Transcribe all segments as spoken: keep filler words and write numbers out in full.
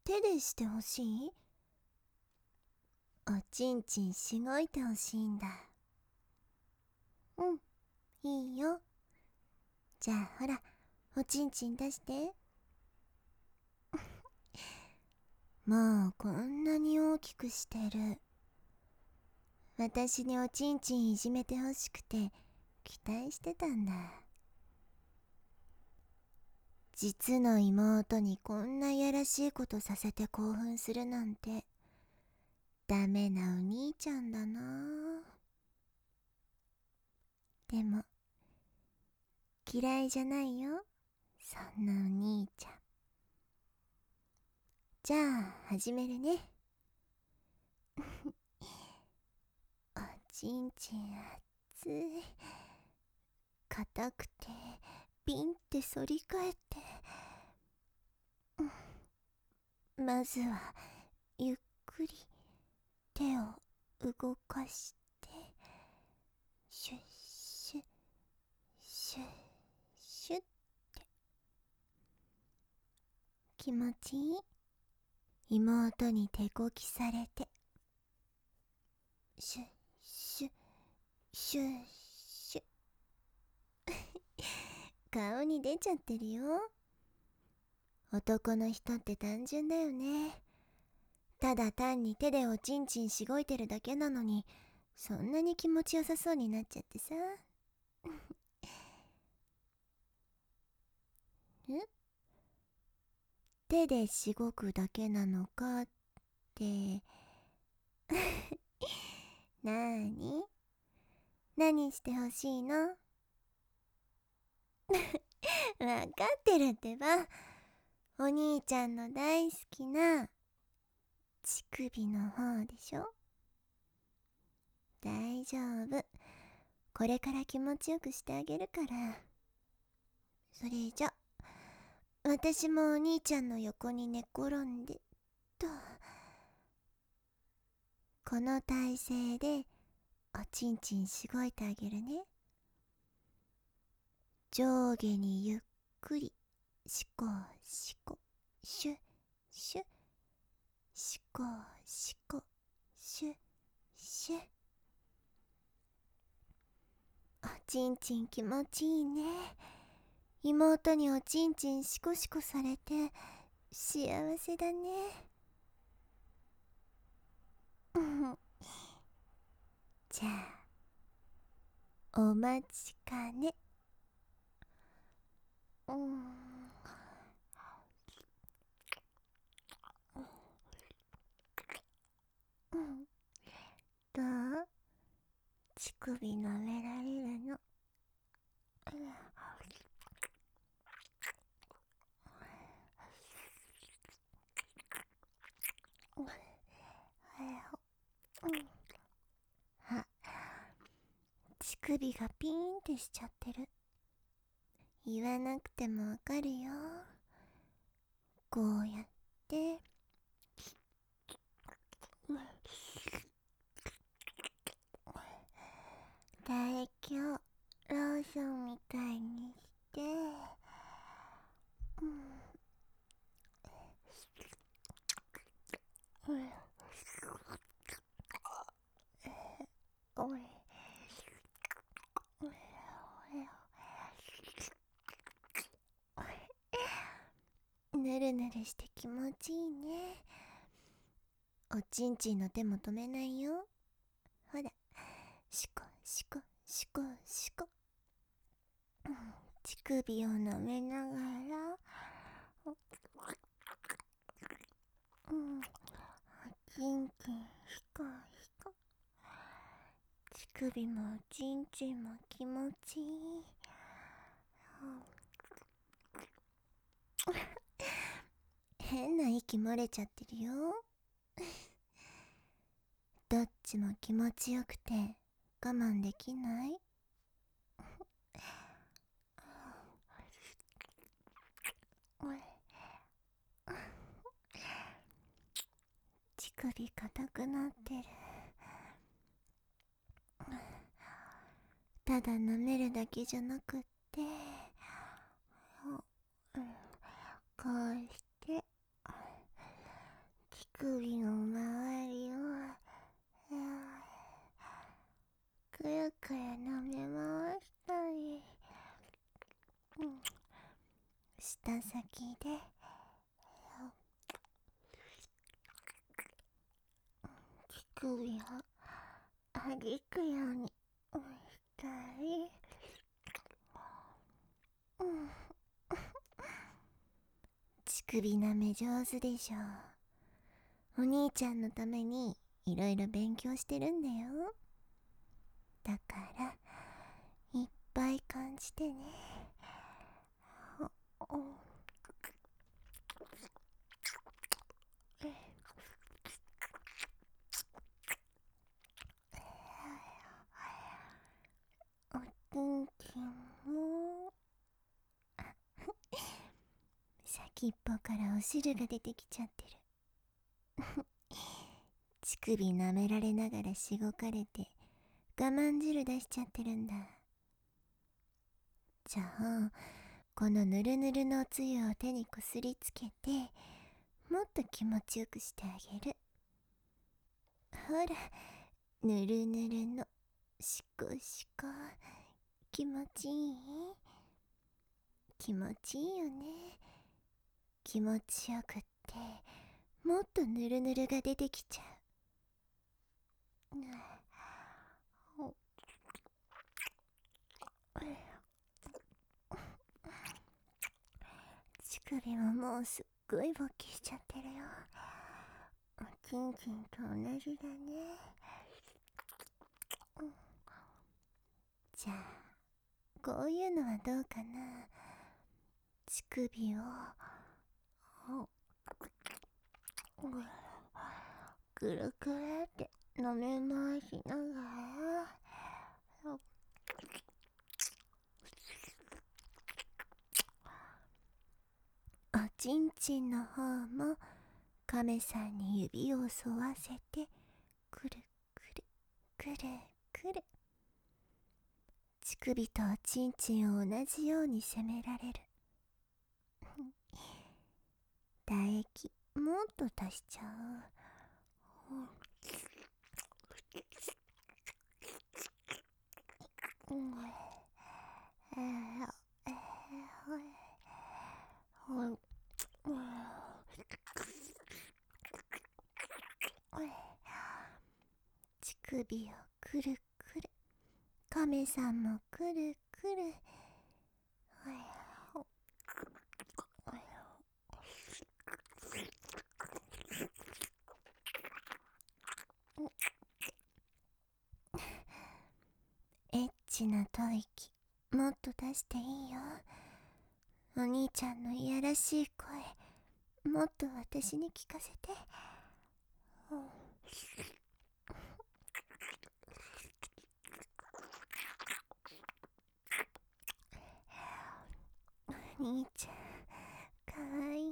手でしてほしい？おちんちんしごいてほしいんだ。うん、いいよ。じゃあほら、おちんちん出して。もうこんなに大きくしてる。私におちんちんいじめてほしくて期待してたんだ。実の妹にこんなやらしいことさせて興奮するなんてダメなお兄ちゃんだな。でも嫌いじゃないよ、そんなお兄ちゃん。じゃあ始めるね。おちんちん熱い、硬くてピンって反り返って、うん、まずはゆっくり手を動かして、シュッシュッシュッシュッって。気持ちいい？妹に手こきされて、シュッシュッシュッシュッ。顔に出ちゃってるよ。男の人って単純だよね。ただ単に手でおちんちんしごいてるだけなのに、そんなに気持ちよさそうになっちゃってさ。ん？手でしごくだけなのかってなーに？何してほしいの？わかってるってば。お兄ちゃんの大好きな乳首の方でしょ。大丈夫、これから気持ちよくしてあげるから。それじゃ私もお兄ちゃんの横に寝転んでと、この体勢でおちんちんしごいてあげるね。上下にゆっくり、しこしこ、シュッシュッ、しこしこ、シュッシュッ。おちんちん気持ちいいね。妹におちんちんシコシコされて幸せだね。じゃあお待ちかね。うん、うん、どう？乳首舐められるの？あ、乳首がピーンってしちゃってる。言わなくてもわかるよ。こうやって唾液をローションみたいにして、うん、うん、おい、ぬるぬるして気持ちいいね。おちんちんの手も止めないよ。ほら、シコシコシコシコ、うん、乳首を舐めながら、うん、おちんちんシコシコ。乳首もおちんちんも気持ちいい。変な息漏れちゃってるよ。どっちも気持ちよくて我慢できない？乳首硬くなってる。ただ舐めるだけじゃなくって、こうして首の周りをくるくる舐め回したり、うん、舌先で乳首をはじくようにしたり、うん、乳首舐め上手でしょ。お兄ちゃんのためにいろいろ勉強してるんだよ。だからいっぱい感じてね。おちんちんも先っぽからお汁が出てきちゃってる。乳首舐められながらしごかれて我慢汁出しちゃってるんだ。じゃあこのぬるぬるのおつゆを手にこすりつけてもっと気持ちよくしてあげる。ほら、ぬるぬるのしこしこ、気持ちいい？気持ちいいよね。気持ちよくってもっとぬるぬるが出てきちゃう。乳首ももうすっごい勃起しちゃってるよ。おちんちんと同じだね。じゃあこういうのはどうかな。乳首をくるくるって舐め回しながら、おちんちんの方も亀さんに指を沿わせてくるくるくるくる。乳首とおちんちんを同じように攻められる。唾液もっと足しちゃう。うん、乳首をくるくる、亀さんもくるくる。エッチな吐息もっと出していいよ。お兄ちゃんのいやらしい声もっと私に聞かせて。お兄ちゃんかわいい。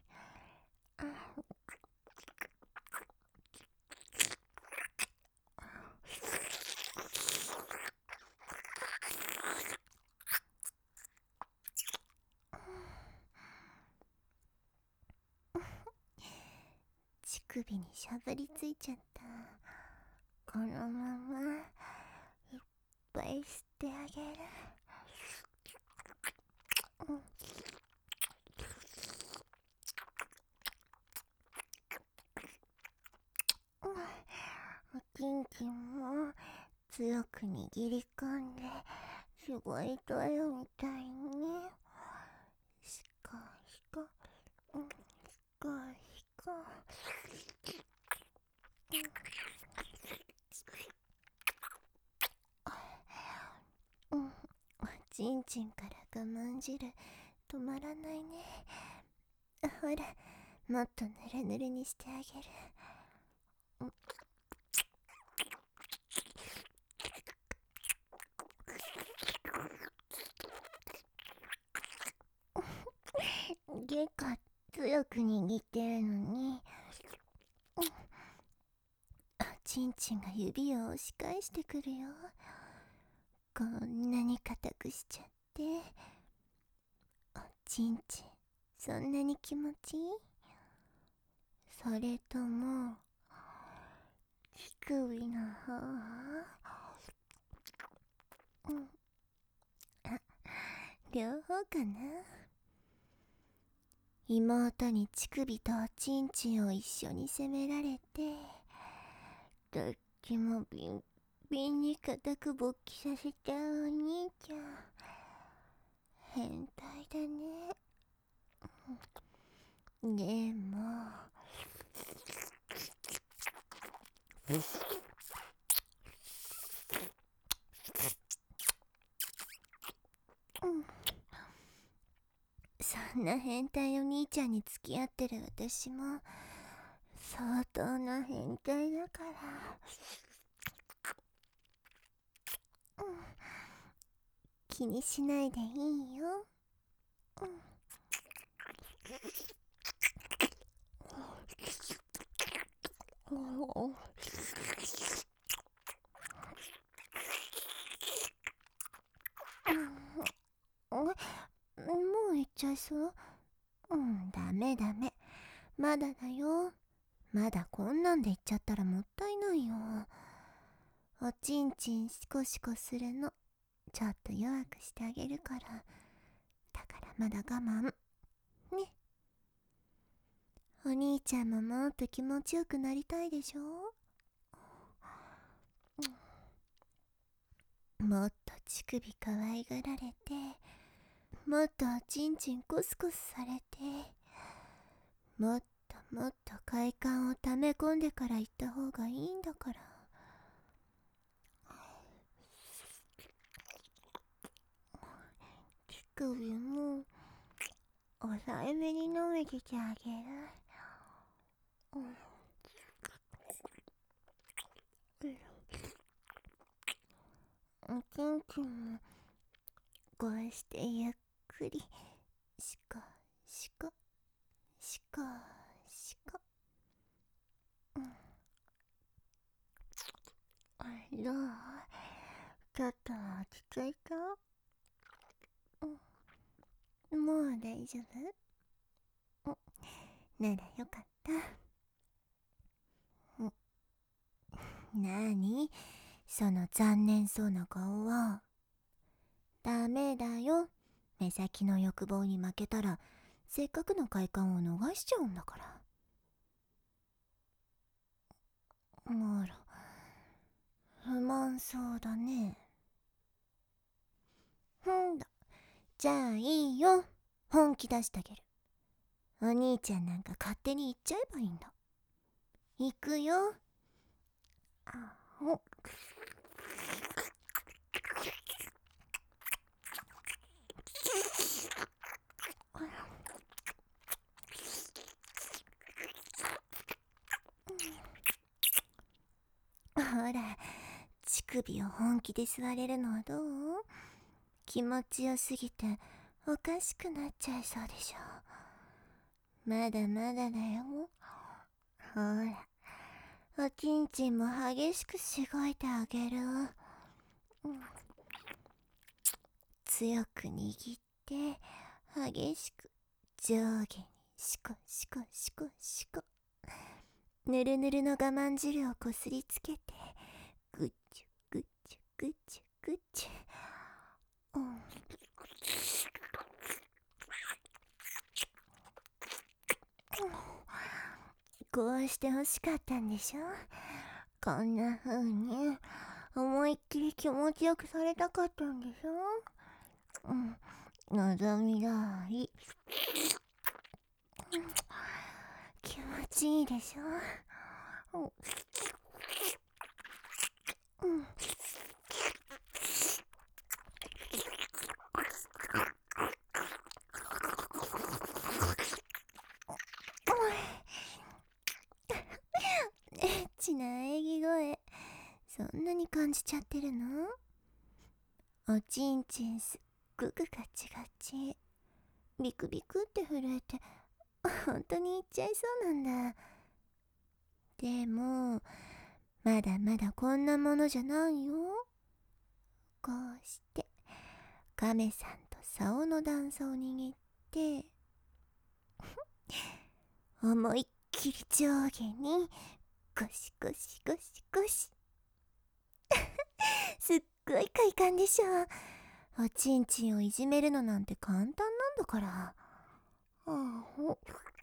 乳首にしゃぶりついちゃった。このままいっぱい吸ってあげる。うん、おちんちんも強く握り込んですごいトイレみたいにしこしこ、うん、しこしこ、うん、おちんちんから我慢汁止まらないね。ほら、もっとぬるぬるにしてあげる。結構強く握ってるのに、おちんちんが指を押し返してくるよ。こんなに硬くしちゃって。おちんちんそんなに気持ちいい？ それとも乳首の方？うん、あ、両方かな。妹に乳首とおちんちんを一緒に責められて、どっちもビンビンに固く勃起させたお兄ちゃん。変態だね。でもそんな変態お兄ちゃんに付き合ってる私も相当な変態だから、うん、気にしないでいいよ。うんもう行っちゃいそう？うん、ダメダメ。まだだよ。まだこんなんで行っちゃったらもったいないよ。おちんちんシコシコするのちょっと弱くしてあげるから。だからまだ我慢ね。お兄ちゃんももっと気持ちよくなりたいでしょ。もっと乳首可愛がられて、もっとおちんちんコスコスされて、もっともっと快感を溜め込んでから行った方がいいんだから。乳首も抑えめに舐めててあげる。うんおちんちんもこうしてゆっくりしこしこしこしこ、うん、どう？ちょっと落ち着いた？うん、もう大丈夫？うん、ならよかった。うん、なにその残念そうな顔は。ダメだよ。目先の欲望に負けたらせっかくの快感を逃しちゃうんだから。あら、不満そうだね。ほんだ、じゃあいいよ。本気出してあげる。お兄ちゃんなんか勝手に行っちゃえばいいんだ。行くよ。あほほら、乳首を本気で吸われるのはどう？気持ちよすぎておかしくなっちゃいそうでしょ。まだまだだよ。ほら、おちんちんも激しくしごいてあげる。うん、強く握って激しく上下にシコシコシコシコ。ぬるぬるの我慢汁をこすりつけてグッチュグッチュグッチュグッチュ、うん、こうして欲しかったんでしょ。こんな風に思いっきり気持ちよくされたかったんでしょ。うん、望み通り、うん、気持ちいいでしょ。うんうん、エッチな喘ぎ声、そんなに感じちゃってるの？おちんちんすっごくガチガチ、ビクビクって震えて本当にいっちゃいそうなんだ。でもまだまだこんなものじゃないよ。こうして亀さんと竿の段差を握って思いっきり上下にゴシゴシゴシゴシすっごい快感でしょ。おちんちんをいじめるのなんて簡単なんだから。あほ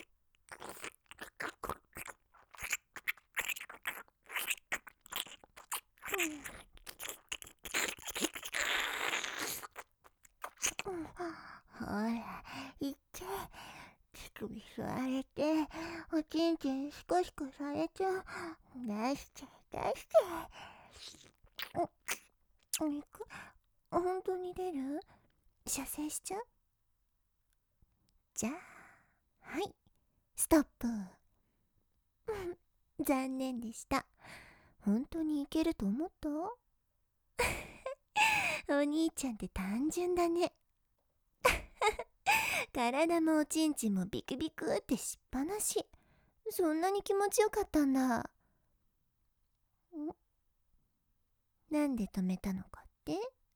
ほら、いけ。乳首吸われて、おちんちんシコシコされちゃう。出しちゃえ、出しちゃえ。お、肉本当に出る？射精しちゃう？じゃあ、はい、ストップ。残念でした。本当にいけると思った？お兄ちゃんって単純だね。体もおちんちんもビクビクってしっぱなし。そんなに気持ちよかったんだ。ん？なんで止めたのかって？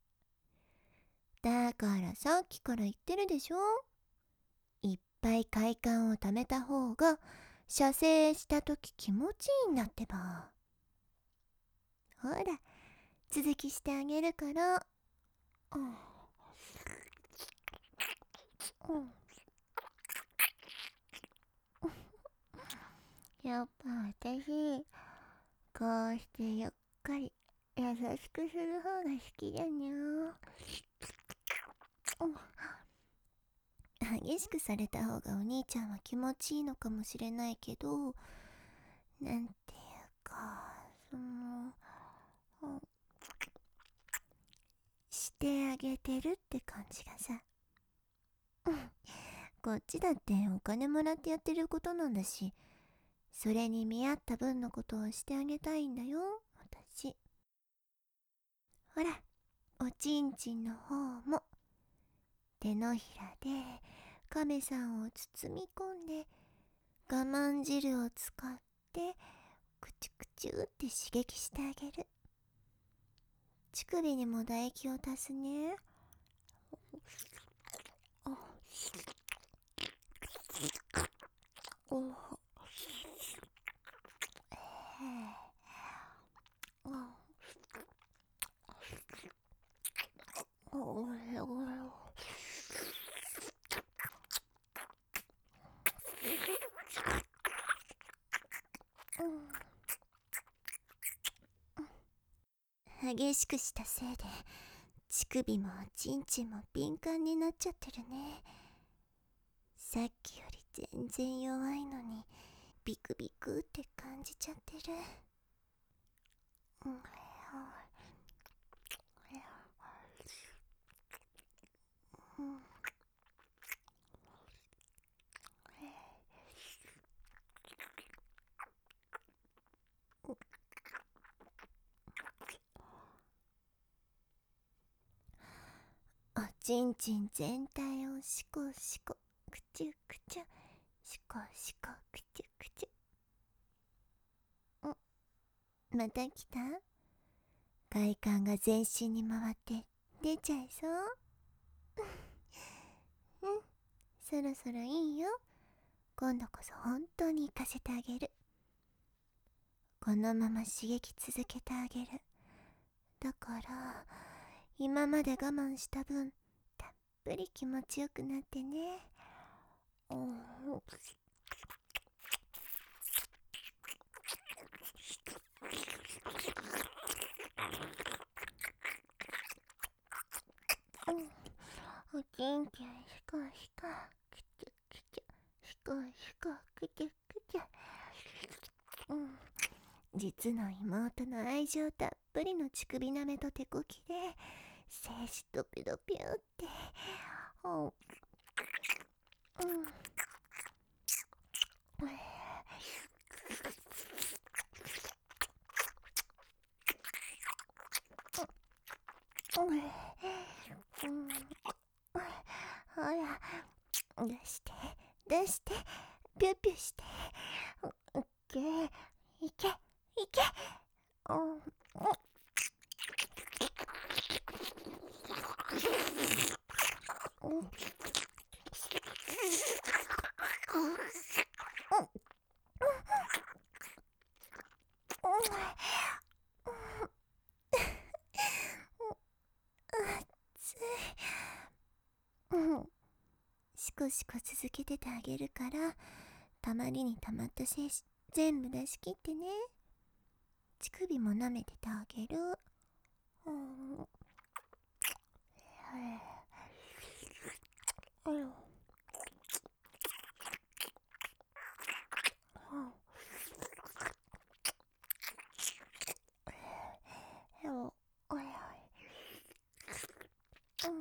だからさっきから言ってるでしょ。いっぱい快感をためた方が射精したとき気持ちいいんだってば。ほら、続きしてあげるから。うん、うん、やっぱ私、こうしてゆっくり優しくする方が好きだにゃ。うん、激しくされた方がお兄ちゃんは気持ちいいのかもしれないけど、なんていうか、その、うん、してあげてるって感じがさ。うん、こっちだってお金もらってやってることなんだし、それに見合った分のことをしてあげたいんだよ、私。ほら、おちんちんの方も手のひらで亀さんを包み込んで、我慢汁を使ってクチュクチュって刺激してあげる。乳首にも唾液を足すね。おお、おお、激しくしたせいで乳首もおちんちんも敏感になっちゃってるね。さっきより全然弱いのにビクビクって感じちゃってる。うん、おちんちん全体をシコシコクチュクチュ、シコシコクチュクチュ。ん、また来た？快感が全身に回って出ちゃいそう。うん、そろそろいいよ。今度こそ本当に行かせてあげる。このまま刺激続けてあげる。だから今まで我慢した分たっぷり気持ちよくなってね。うん、おちんちんシコシコクチュクチュ、シコシコクチュクチュ。うん、実の妹の愛情たっぷりの乳首なめと手こきで精子ドピドピュって。うん、うん、うん、ほら、出して出してピュピュして。いけいけいけ。うん、うん、 熱い。うん。しこしこ続けててあげるから、たまりにたまった精子全部出し切ってね。乳首も舐めててあげる。うん。はい。うん。おいおい。うん。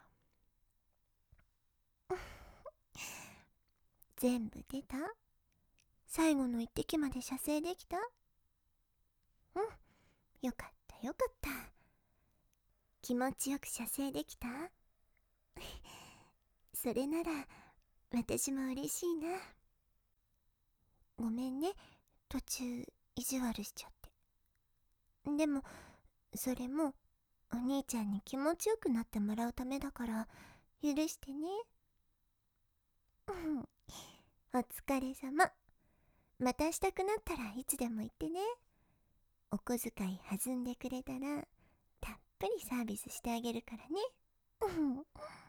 全部出た？最後の一滴まで射精できた？うん。よかったよかった。気持ちよく射精できた？それなら私も嬉しいな。ごめんね、途中意地悪しちゃって。でもそれもお兄ちゃんに気持ちよくなってもらうためだから許してね。うん。お疲れ様。またしたくなったらいつでも言ってね。お小遣い弾んでくれたらたっぷりサービスしてあげるからね。うん。